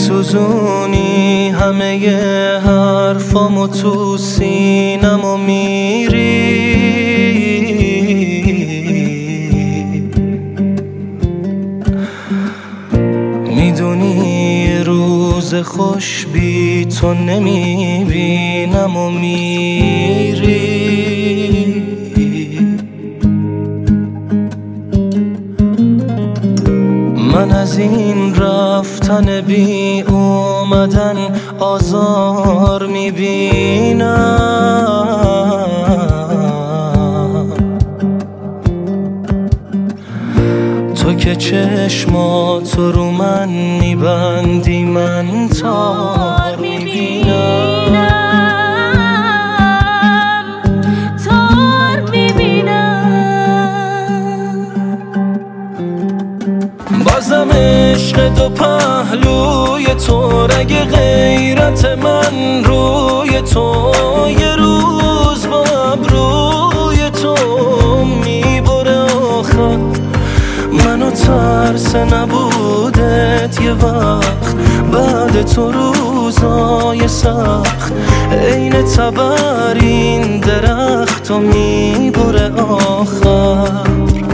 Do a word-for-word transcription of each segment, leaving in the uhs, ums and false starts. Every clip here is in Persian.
میسوزونی همه حرفامو تو سینمو میری، میدونی روز خوش بی تو نمیبینم و میری. من از این رفتن بی اومدن آزار میبینم، تو که چشماتو رو من میبندی من تار میبینم، تار میبینم. بازم عشق دو پهلوی تو، رگ غیرت من روی تو، یه روز با ابروی تو میبره آخر منو ترس نبودت یه وقت، بعد تو روزای سخت عین تبر این درخت و میبره آخر.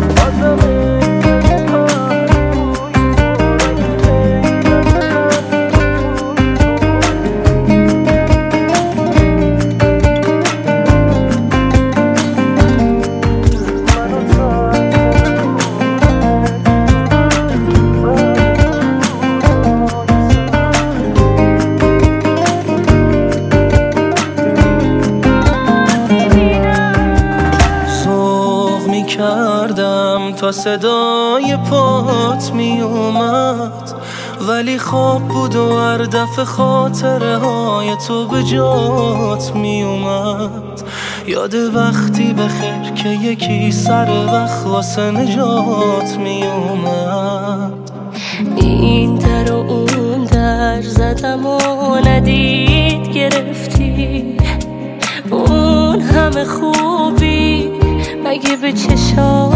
کردم تا صدای پات می اومد، ولی خواب بود و هر دفعه خاطره های تو به جات می اومد. یاد وقتی بخیر که یکی سر وقت واسه نجات می اومد. این در و اون در زدم و ندید گرفتی، اون همه خوبی مگه به چشات